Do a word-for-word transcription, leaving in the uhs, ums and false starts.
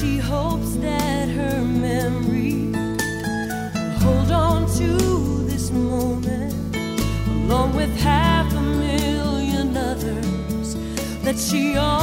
she hopes that her memory will hold on to this moment, along with half a million others that she always